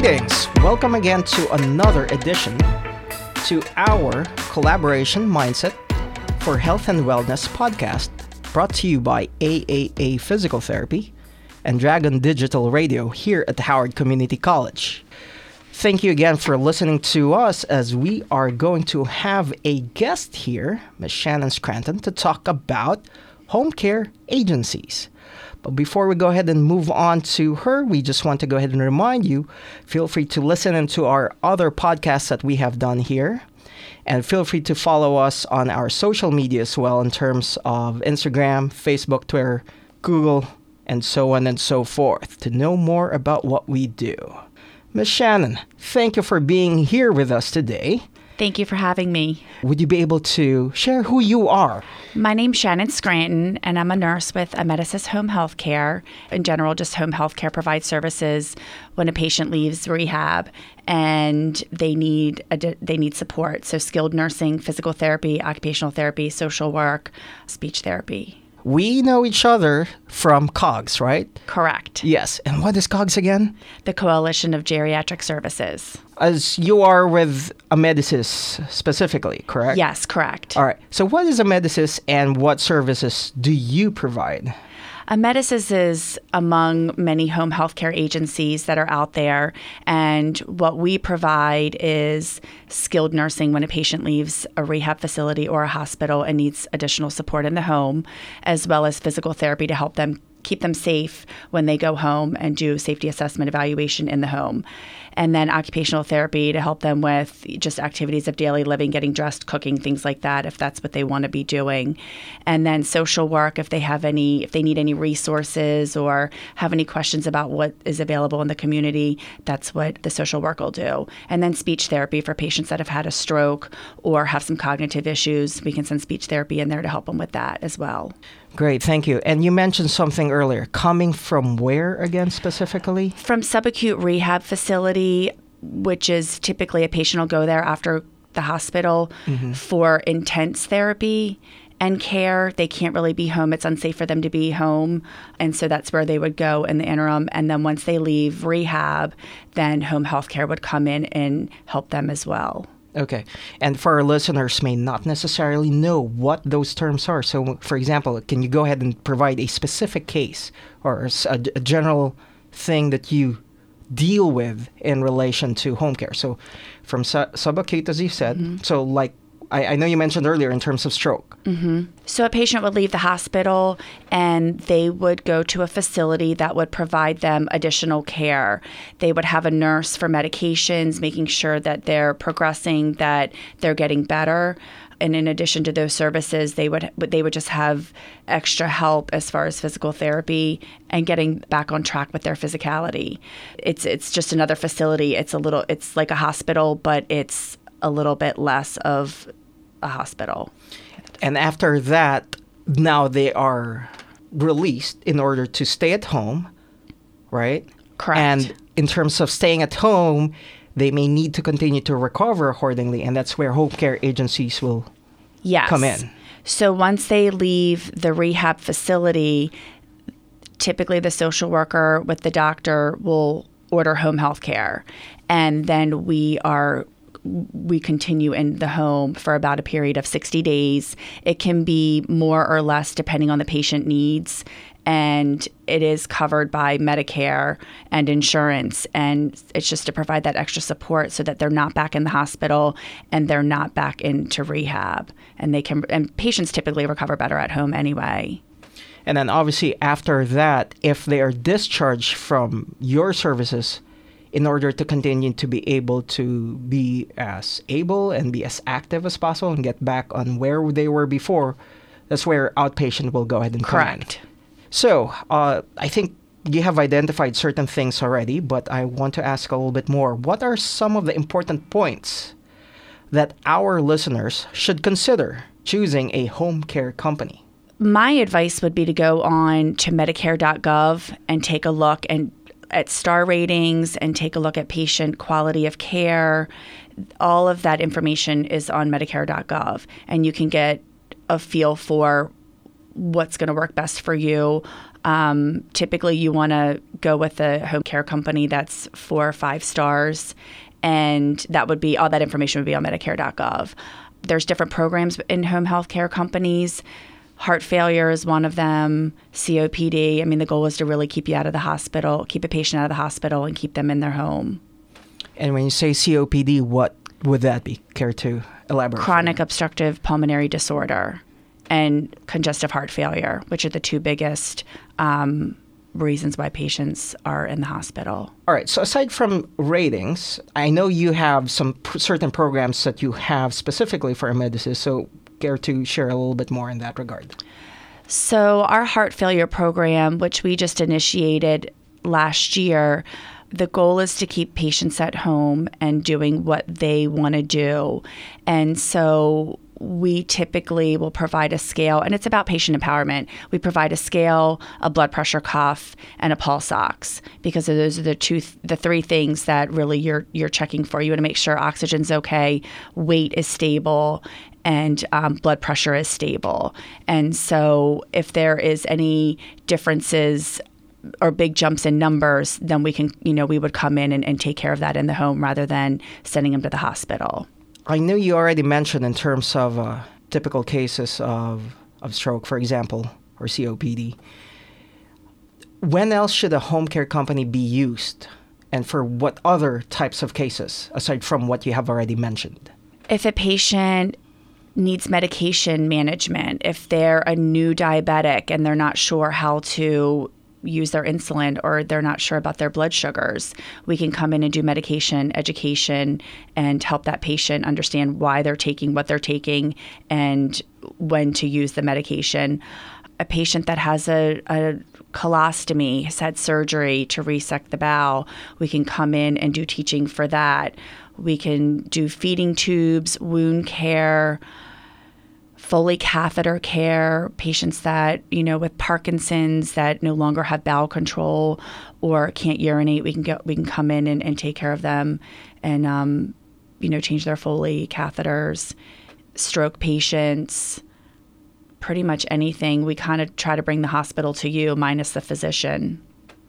Greetings! Welcome again to another edition to our Collaboration Mindset for Health and Wellness podcast, brought to you by AAA Physical Therapy and Dragon Digital Radio here at the Howard Community College. Thank you again for listening to us as we are going to have a guest here, Ms. Shannon Scranton, to talk about home care agencies. But before we go ahead and move on to her, we just want to go ahead and remind you, feel free to listen into our other podcasts that we have done here. And feel free to follow us on our social media as well in terms of Instagram, Facebook, Twitter, Google, and so on and so forth to know more about what we do. Ms. Shannon, thank you for being here with us today. Thank you for having me. Would you be able to share who you are? My name's Shannon Scranton, and I'm a nurse with Amedisys Home Health Care. In general, just home health care provides services when a patient leaves rehab and they need support. So skilled nursing, physical therapy, occupational therapy, social work, speech therapy. We know each other from COGS, right? Correct. Yes. And what is COGS again? The Coalition of Geriatric Services. As you are with Amedisys specifically, correct? Yes, correct. All right. So what is Amedisys and what services do you provide? Amedisys is among many home health care agencies that are out there, and what we provide is skilled nursing when a patient leaves a rehab facility or a hospital and needs additional support in the home, as well as physical therapy to help them keep them safe when they go home and do safety assessment evaluation in the home. And then occupational therapy to help them with just activities of daily living, getting dressed, cooking, things like that, if that's what they want to be doing. And then social work, if they need any resources or have any questions about what is available in the community, that's what the social work will do. And then speech therapy for patients that have had a stroke or have some cognitive issues. We can send speech therapy in there to help them with that as well. Great, thank you. And you mentioned something earlier. Coming from where again specifically? From subacute rehab facility, which is typically a patient will go there after the hospital for intense therapy and care. They can't really be home. It's unsafe for them to be home. And so that's where they would go in the interim. And then once they leave rehab, then home health care would come in and help them as well. Okay. And for our listeners may not necessarily know what those terms are. So, for example, can you go ahead and provide a specific case or a general thing that you deal with in relation to home care? So, from subacute, as you said, so like I know you mentioned earlier in terms of stroke. So a patient would leave the hospital and they would go to a facility that would provide them additional care. They would have a nurse for medications, making sure that they're progressing, that they're getting better. And in addition to those services, they would just have extra help as far as physical therapy and getting back on track with their physicality. It's just another facility. It's like a hospital, but it's a little bit less of a hospital. And after that, now they are released in order to stay at home, right? Correct. And in terms of staying at home, they may need to continue to recover accordingly, and that's where home care agencies will come in. So once they leave the rehab facility, typically the social worker with the doctor will order home health care, and then we continue in the home for about a period of 60 days. It can be more or less depending on the patient needs, and it is covered by Medicare and insurance. And it's just to provide that extra support so that they're not back in the hospital and they're not back into rehab. And patients typically recover better at home anyway. And then obviously after that, if they are discharged from your services, in order to continue to be able to be as able and be as active as possible and get back on where they were before, that's where outpatient will go ahead and come in. Correct. So I think you have identified certain things already, but I want to ask a little bit more. What are some of the important points that our listeners should consider choosing a home care company? My advice would be to go on to Medicare.gov and take a look at star ratings and take a look at patient quality of care. All of that information is on Medicare.gov, and you can get a feel for what's going to work best for you. Typically, you want to go with a home care company that's 4 or 5 stars, and that would be all that information would be on Medicare.gov. There's different programs in home health care companies. Heart failure is one of them, COPD. I mean, the goal is to really keep you out of the hospital, keep a patient out of the hospital, and keep them in their home. And when you say COPD, what would that be? Care to elaborate? Chronic obstructive pulmonary disorder and congestive heart failure, which are the 2 biggest reasons why patients are in the hospital. All right. So aside from ratings, I know you have some certain programs that you have specifically for Amedisys. So care to share a little bit more in that regard? So our heart failure program, which we just initiated last year, the goal is to keep patients at home and doing what they want to do. And so we typically will provide a scale, and it's about patient empowerment. We provide a scale, a blood pressure cuff, and a pulse ox, because those are the 3 things that really you're checking for. You want to make sure oxygen's okay, weight is stable, and blood pressure is stable. And so if there is any differences or big jumps in numbers, then we can, we would come in and take care of that in the home rather than sending them to the hospital. I know you already mentioned in terms of typical cases of stroke, for example, or COPD. When else should a home care company be used? And for what other types of cases, aside from what you have already mentioned? If a patient needs medication management, if they're a new diabetic and they're not sure how to use their insulin or they're not sure about their blood sugars, we can come in and do medication education and help that patient understand why they're taking what they're taking and when to use the medication. A patient that has a colostomy, has had surgery to resect the bowel, we can come in and do teaching for that. We can do feeding tubes, wound care, Foley catheter care, patients that, with Parkinson's that no longer have bowel control or can't urinate, we can come in and take care of them and, change their Foley catheters. Stroke patients, pretty much anything. We kind of try to bring the hospital to you minus the physician.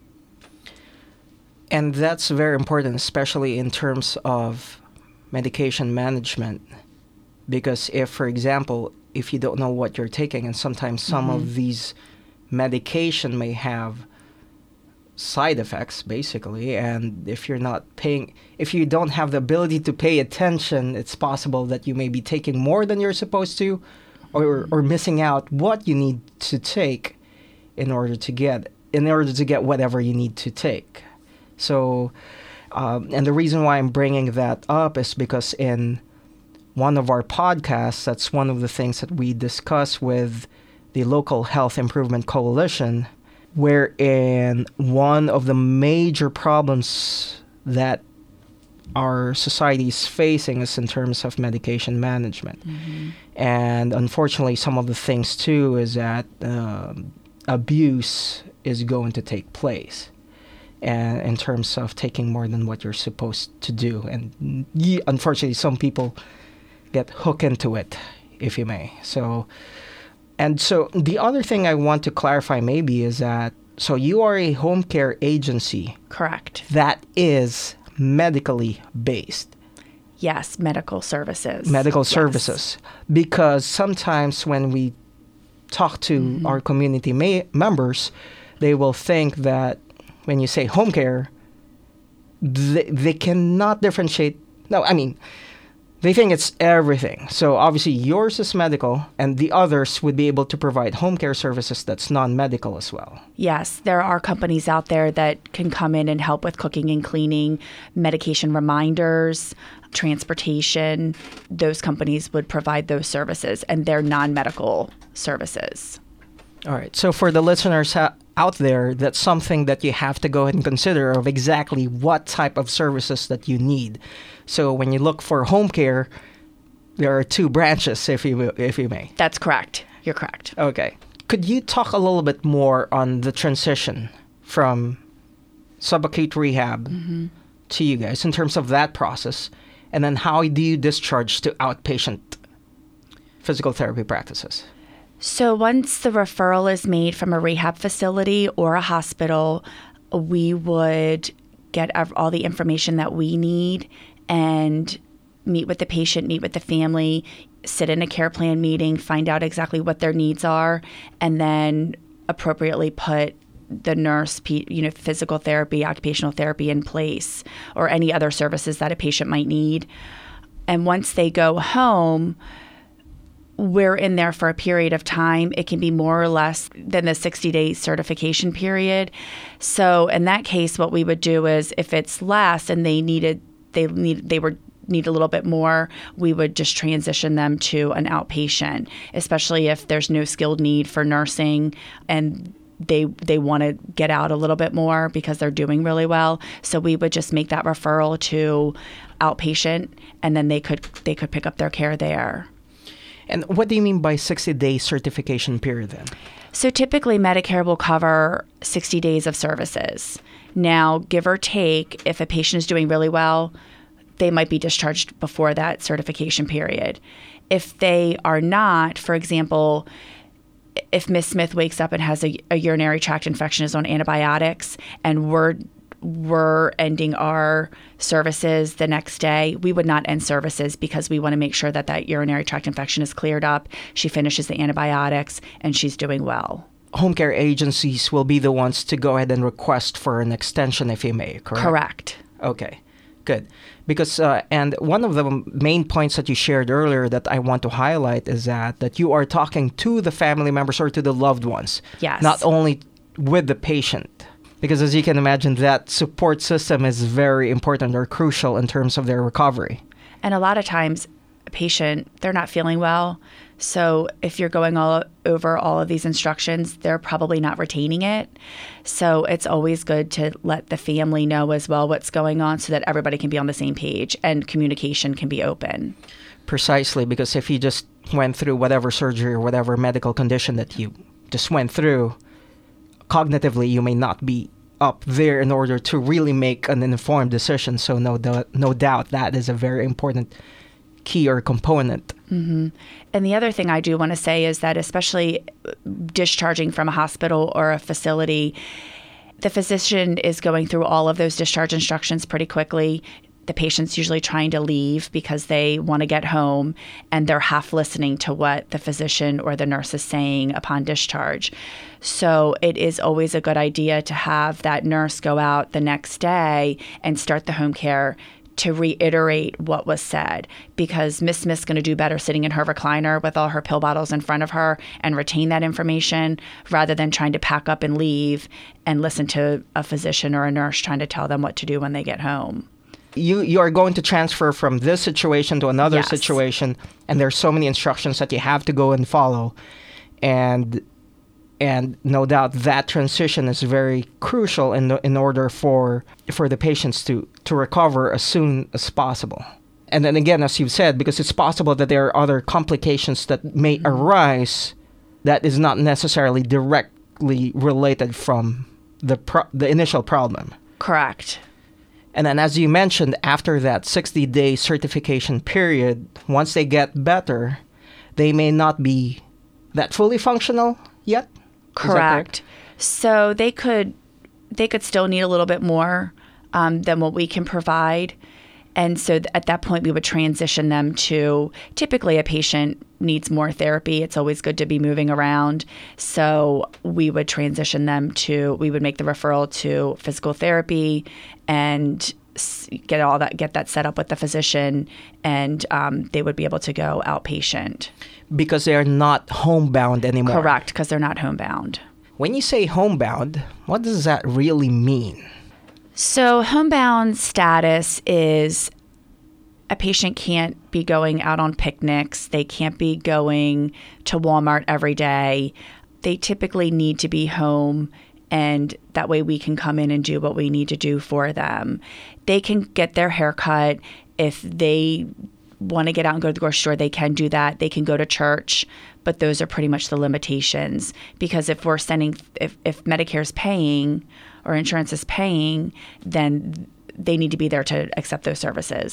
And that's very important, especially in terms of medication management. Because if, for example, if you don't know what you're taking, and sometimes some of these medication may have side effects, basically, and if you don't have the ability to pay attention, it's possible that you may be taking more than you're supposed to, or missing out what you need to take in order to get whatever you need to take. So, and the reason why I'm bringing that up is because in one of our podcasts, that's one of the things that we discuss with the local Health Improvement Coalition, wherein one of the major problems that our society is facing is in terms of medication management. And unfortunately, some of the things too is that abuse is going to take place. And in terms of taking more than what you're supposed to do. And unfortunately, some people get hooked into it, if you may. So the other thing I want to clarify maybe is that, so you are a home care agency. Correct. That is medically based. Yes, medical services. Medical services. Because sometimes when we talk to our community members, they will think that when you say home care, they cannot differentiate. No, I mean, they think it's everything. So obviously yours is medical and the others would be able to provide home care services that's non-medical as well. Yes, there are companies out there that can come in and help with cooking and cleaning, medication reminders, transportation. Those companies would provide those services and they're non-medical services. All right. So for the listeners out there, that's something that you have to go ahead and consider of exactly what type of services that you need. So when you look for home care, there are 2 branches, if you may. That's correct. You're correct. Okay. Could you talk a little bit more on the transition from subacute rehab to you guys in terms of that process, and then how do you discharge to outpatient physical therapy practices? So once the referral is made from a rehab facility or a hospital, we would get all the information that we need and meet with the patient, meet with the family, sit in a care plan meeting, find out exactly what their needs are, and then appropriately put the nurse, physical therapy, occupational therapy in place, or any other services that a patient might need. And once they go home, we're in there for a period of time. It can be more or less than the 60-day certification period. So in that case, what we would do is if it's less and they need a little bit more, we would just transition them to an outpatient, especially if there's no skilled need for nursing and they want to get out a little bit more because they're doing really well. So we would just make that referral to outpatient, and then they could pick up their care there. And what do you mean by 60-day certification period then? So typically Medicare will cover 60 days of services. Now, give or take, if a patient is doing really well, they might be discharged before that certification period. If they are not, for example, if Miss Smith wakes up and has a urinary tract infection, is on antibiotics, and we're ending our services the next day, we would not end services because we want to make sure that urinary tract infection is cleared up. She finishes the antibiotics and she's doing well. Home care agencies will be the ones to go ahead and request for an extension if you may, correct? Correct. Okay, good. Because, and one of the main points that you shared earlier that I want to highlight is that you are talking to the family members or to the loved ones. Yes. Not only with the patient. Because as you can imagine, that support system is very important or crucial in terms of their recovery. And a lot of times, a patient, they're not feeling well. So if you're going all over all of these instructions, they're probably not retaining it. So it's always good to let the family know as well what's going on so that everybody can be on the same page and communication can be open. Precisely, because if you just went through whatever surgery or whatever medical condition that you just went through, cognitively you may not be up there in order to really make an informed decision. So no doubt that is a very important key or component. Mm-hmm. And the other thing I do want to say is that especially discharging from a hospital or a facility, the physician is going through all of those discharge instructions pretty quickly. The patient's usually trying to leave because they want to get home, and they're half listening to what the physician or the nurse is saying upon discharge. So it is always a good idea to have that nurse go out the next day and start the home care to reiterate what was said, because Miss Smith's going to do better sitting in her recliner with all her pill bottles in front of her and retain that information rather than trying to pack up and leave and listen to a physician or a nurse trying to tell them what to do when they get home. You are going to transfer from this situation to another Yes. situation, and there's so many instructions that you have to go and follow, and no doubt that transition is very crucial in order for the patients to recover as soon as possible. And then again, as you've said, because it's possible that there are other complications that may arise that is not necessarily directly related from the initial problem. Correct. And then, as you mentioned, after that 60-day certification period, once they get better, they may not be that fully functional yet? Correct. So they could still need a little bit more than what we can provide. And so at that point, we would transition them to, typically a patient needs more therapy. It's always good to be moving around. So we would transition them we would make the referral to physical therapy and get that set up with the physician, and they would be able to go outpatient. Because they are not homebound anymore. Correct, because they're not homebound. When you say homebound, what does that really mean? So homebound status is a patient can't be going out on picnics. They can't be going to Walmart every day. They typically need to be home, and that way we can come in and do what we need to do for them. They can get their hair cut. If they want to get out and go to the grocery store, they can do that. They can go to church, but those are pretty much the limitations. Because if Medicare is paying or insurance is paying, then they need to be there to accept those services.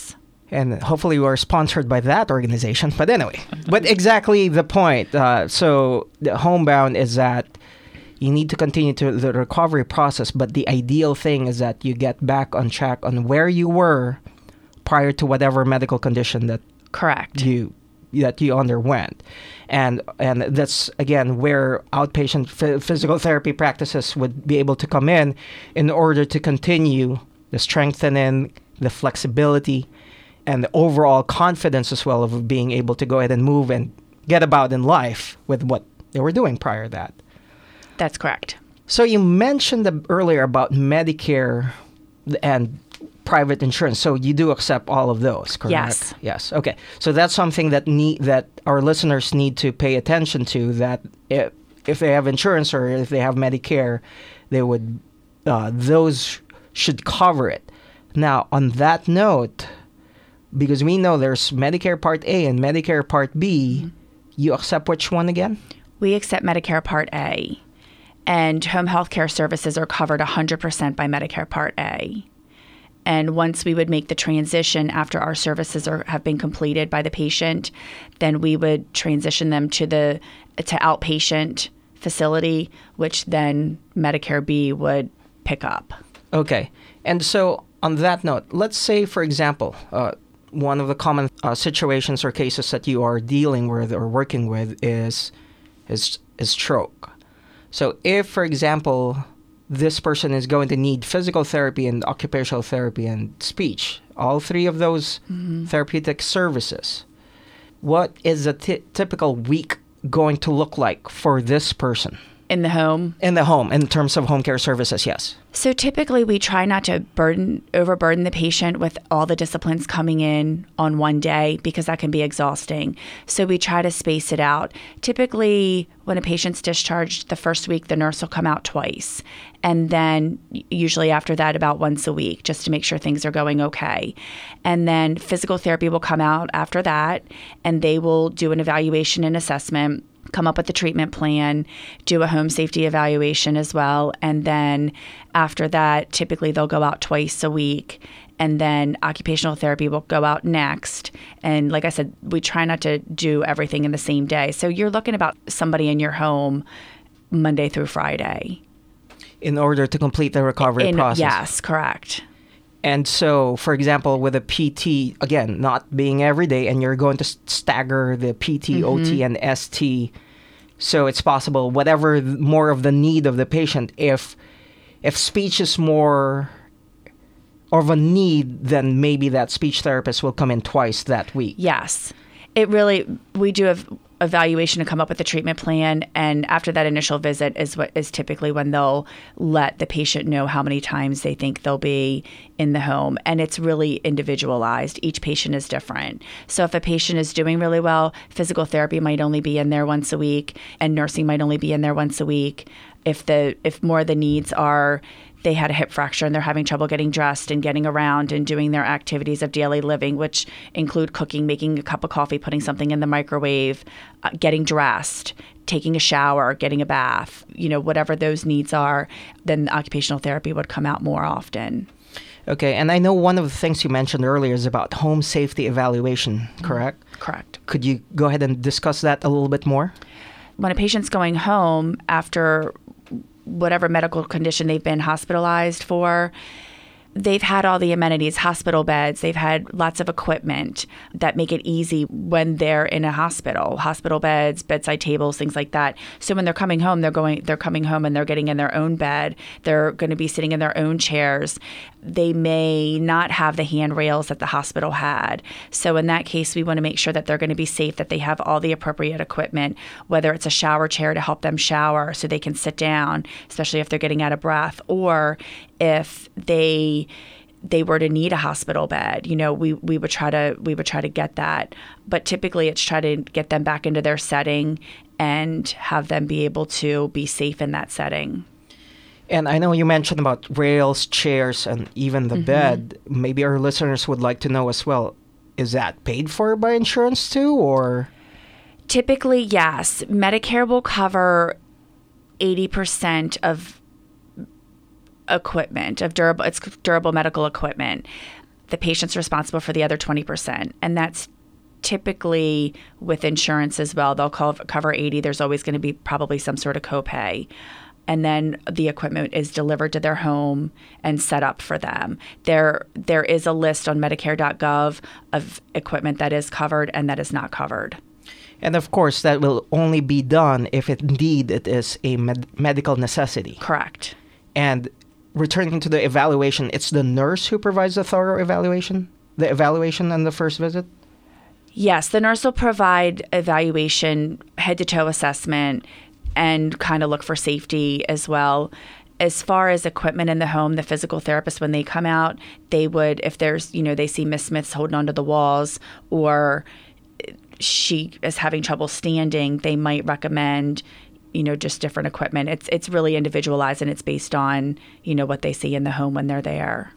And hopefully we're sponsored by that organization. But anyway, but exactly the point. So the homebound is that you need to continue to the recovery process, but the ideal thing is that you get back on track on where you were prior to whatever medical condition that Correct. you underwent. And that's, again, where outpatient physical therapy practices would be able to come in order to continue the strengthening, the flexibility, and the overall confidence as well of being able to go ahead and move and get about in life with what they were doing prior to that. That's correct. So you mentioned earlier about Medicare and private insurance. So you do accept all of those, correct? Yes. Yes. Okay. So that's something that our listeners need to pay attention to, that if they have insurance or if they have Medicare, they would those should cover it. Now, on that note, because we know there's Medicare Part A and Medicare Part B, you accept which one again? We accept Medicare Part A, and home health care services are covered 100% by Medicare Part A. And once we would make the transition after our services have been completed by the patient, then we would transition them to outpatient facility, which then Medicare B would pick up. Okay. And so on that note, let's say, for example, one of the common situations or cases that you are dealing with or working with is stroke. So if, for example, this person is going to need physical therapy and occupational therapy and speech, all three of those therapeutic services, what is a typical week going to look like for this person? In the home? In the home, in terms of home care services, yes. So typically we try not to overburden the patient with all the disciplines coming in on one day, because that can be exhausting. So we try to space it out. Typically, when a patient's discharged, the first week the nurse will come out twice. And then usually after that, about once a week, just to make sure things are going okay. And then physical therapy will come out after that, and they will do an evaluation and assessment, come up with a treatment plan, do a home safety evaluation as well. And then after that, typically they'll go out twice a week. And then occupational therapy will go out next. And like I said, we try not to do everything in the same day. So you're looking about somebody in your home Monday through Friday. In order to complete the recovery process. Yes, correct. And so, for example, with a PT, again, not being every day, and you're going to stagger the PT, OT, and ST, so it's possible, whatever more of the need of the patient, if speech is more of a need, then maybe that speech therapist will come in twice that week. Yes. We do have evaluation to come up with a treatment plan, and after that initial visit is typically when they'll let the patient know how many times they think they'll be in the home, and it's really individualized. Each patient is different. So if a patient is doing really well, physical therapy might only be in there once a week, and nursing might only be in there once a week. If more of the needs are they had a hip fracture and they're having trouble getting dressed and getting around and doing their activities of daily living, which include cooking, making a cup of coffee, putting something in the microwave, getting dressed, taking a shower, getting a bath, whatever those needs are, then occupational therapy would come out more often. Okay, and I know one of the things you mentioned earlier is about home safety evaluation, correct? Correct. Could you go ahead and discuss that a little bit more? When a patient's going home after whatever medical condition they've been hospitalized for, they've had all the amenities, hospital beds, they've had lots of equipment that make it easy when they're in a hospital beds, bedside tables, things like that. So when they're coming home, they're coming home and they're getting in their own bed. They're going to be sitting in their own chairs. They may not have the handrails that the hospital had. So in that case, we want to make sure that they're going to be safe, that they have all the appropriate equipment, whether it's a shower chair to help them shower so they can sit down, especially if they're getting out of breath, or if they were to need a hospital bed, we would try to get that. But typically it's try to get them back into their setting and have them be able to be safe in that setting. And I know you mentioned about rails, chairs, and even the bed. Maybe our listeners would like to know as well, is that paid for by insurance too, or? Typically, yes. Medicare will cover 80% of equipment, it's durable medical equipment. the patient's responsible for the other 20%. And that's typically with insurance as well. They'll cover 80. There's always going to be probably some sort of copay. And then the equipment is delivered to their home and set up for them. There is a list on Medicare.gov of equipment that is covered and that is not covered. And of course, that will only be done if indeed it is a medical necessity. Correct. And returning to the evaluation, it's the nurse who provides the thorough evaluation? The evaluation on the first visit? Yes, the nurse will provide evaluation, head-to-toe assessment, and kind of look for safety as well. As far as equipment in the home, the physical therapist, when they come out, they would, if there's, they see Miss Smith's holding onto the walls or she is having trouble standing, they might recommend, just different equipment. It's really individualized and it's based on, what they see in the home when they're there.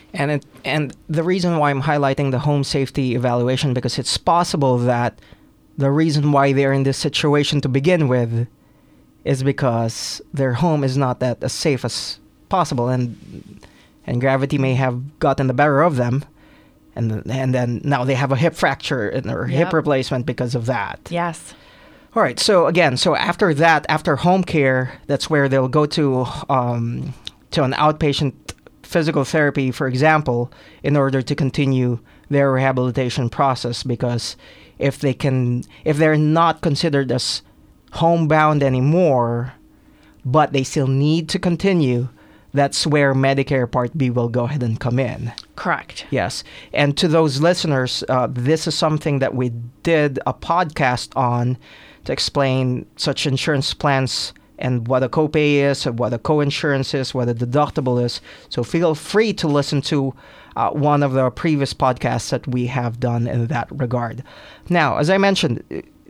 And the reason why I'm highlighting the home safety evaluation, because it's possible that the reason why they're in this situation to begin with is because their home is not that as safe as possible, and gravity may have gotten the better of them, and then now they have a hip fracture or hip replacement because of that. Yes. All right. So after that, after home care, that's where they'll go to an outpatient physical therapy, for example, in order to continue their rehabilitation process. Because if they're not considered as homebound anymore, but they still need to continue, that's where Medicare Part B will go ahead and come in. Correct. Yes. And to those listeners, this is something that we did a podcast on to explain such insurance plans and what a copay is, and what a co-insurance is, what a deductible is. So feel free to listen to one of the previous podcasts that we have done in that regard. Now, as I mentioned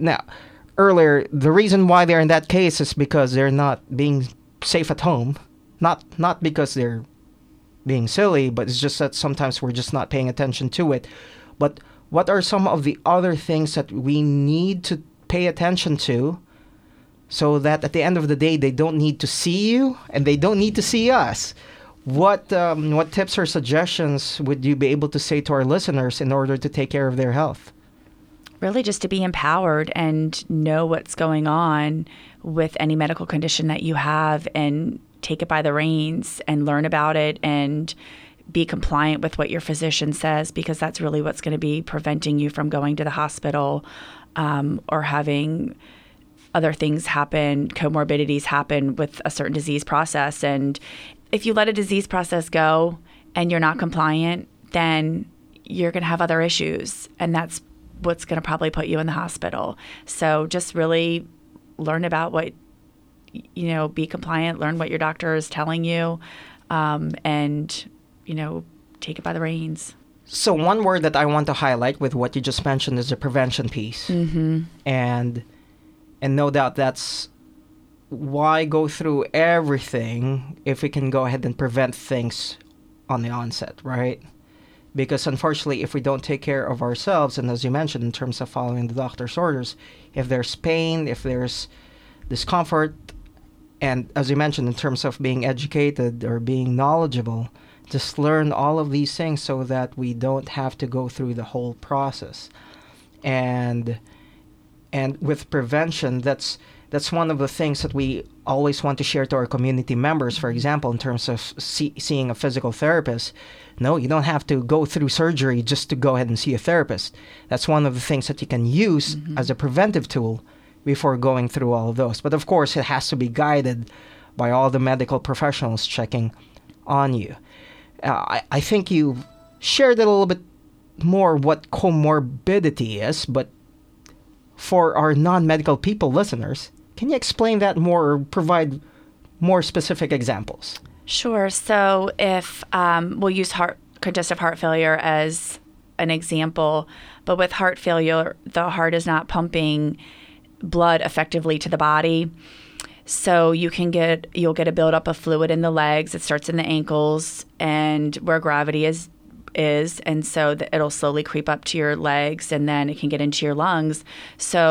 earlier, the reason why they're in that case is because they're not being safe at home. Not because they're being silly, but it's just that sometimes we're just not paying attention to it. But what are some of the other things that we need to pay attention to so that at the end of the day, they don't need to see you and they don't need to see us? What tips or suggestions would you be able to say to our listeners in order to take care of their health? Really just to be empowered and know what's going on with any medical condition that you have and take it by the reins and learn about it and be compliant with what your physician says, because that's really what's going to be preventing you from going to the hospital or having other things happen, comorbidities happen with a certain disease process. And if you let a disease process go and you're not compliant, then you're going to have other issues. And that's what's going to probably put you in the hospital. So just really learn about what, be compliant, learn what your doctor is telling you, and, take it by the reins. So one word that I want to highlight with what you just mentioned is the prevention piece. Mm-hmm. And no doubt that's why go through everything if we can go ahead and prevent things on the onset, right? Because unfortunately, if we don't take care of ourselves, and as you mentioned, in terms of following the doctor's orders, if there's pain, if there's discomfort, and as you mentioned, in terms of being educated or being knowledgeable, just learn all of these things so that we don't have to go through the whole process. And with prevention, that's one of the things that we always want to share to our community members. For example, in terms of seeing a physical therapist, no, you don't have to go through surgery just to go ahead and see a therapist. That's one of the things that you can use as a preventive tool before going through all of those. But of course, it has to be guided by all the medical professionals checking on you. I think you shared a little bit more what comorbidity is, but for our non-medical people listeners, can you explain that more or provide more specific examples? Sure. So if we'll use congestive heart failure as an example, but with heart failure, the heart is not pumping blood effectively to the body. So you'll get a buildup of fluid in the legs. It starts in the ankles and where gravity is, and so it'll slowly creep up to your legs, and then it can get into your lungs. So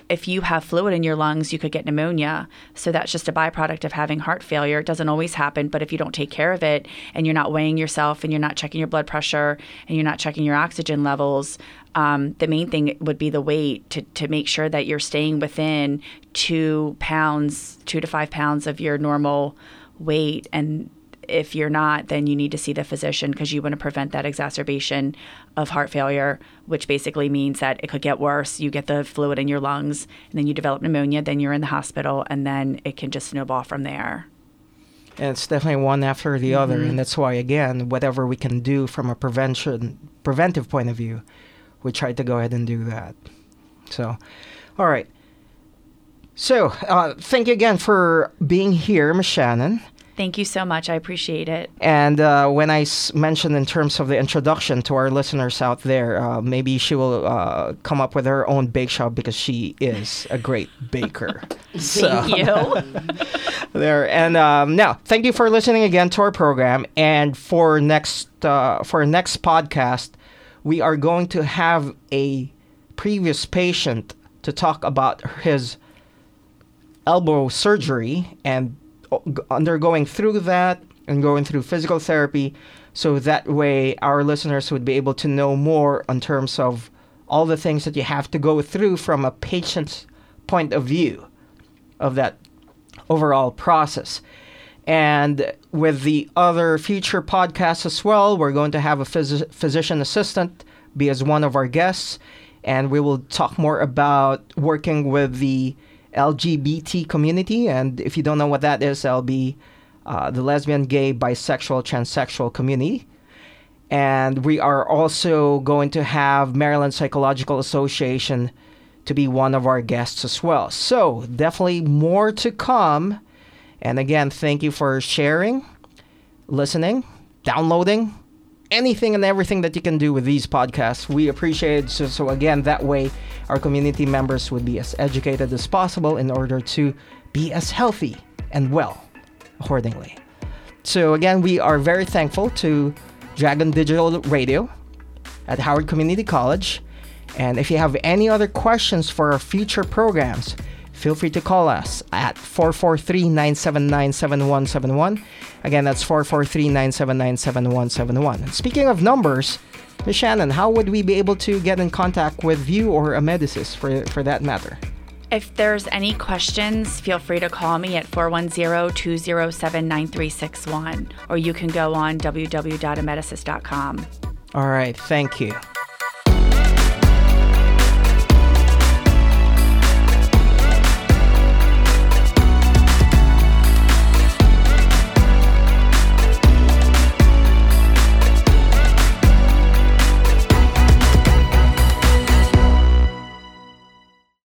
if you have fluid in your lungs, you could get pneumonia. So that's just a byproduct of having heart failure. It doesn't always happen, but if you don't take care of it and you're not weighing yourself and you're not checking your blood pressure and you're not checking your oxygen levels, the main thing would be the weight to make sure that you're staying within 2 to 5 pounds of your normal weight. And if you're not, then you need to see the physician because you want to prevent that exacerbation of heart failure, which basically means that it could get worse. You get the fluid in your lungs, and then you develop pneumonia, then you're in the hospital, and then it can just snowball from there. And it's definitely one after the other, and that's why, again, whatever we can do from a preventive point of view, we try to go ahead and do that. So, all right. So, thank you again for being here, Ms. Shannon. Thank you so much. I appreciate it. And when I mentioned in terms of the introduction to our listeners out there, maybe she will come up with her own bake shop because she is a great baker. Thank you. There and now, thank you for listening again to our program. And for next podcast, we are going to have a previous patient to talk about his elbow surgery and undergoing through that and going through physical therapy, so that way our listeners would be able to know more in terms of all the things that you have to go through from a patient's point of view of that overall process. And with the other future podcasts as well, we're going to have a physician assistant be as one of our guests, and we will talk more about working with the LGBT community, and if you don't know what that is, that'll be the lesbian, gay, bisexual, transsexual community. And we are also going to have Maryland Psychological Association to be one of our guests as well. So definitely more to come. And again, thank you for sharing, listening, downloading, anything and everything that you can do with these podcasts. We appreciate it. So again, that way our community members would be as educated as possible in order to be as healthy and well accordingly. So again, we are very thankful to Dragon Digital Radio at Howard Community College. And if you have any other questions for our future programs, feel free to call us at 443-979-7171. Again, that's 443-979-7171. And speaking of numbers, Ms. Shannon, how would we be able to get in contact with you or Amedisys for that matter? If there's any questions, feel free to call me at 410-207-9361, or you can go on www.amedisys.com. All right, thank you.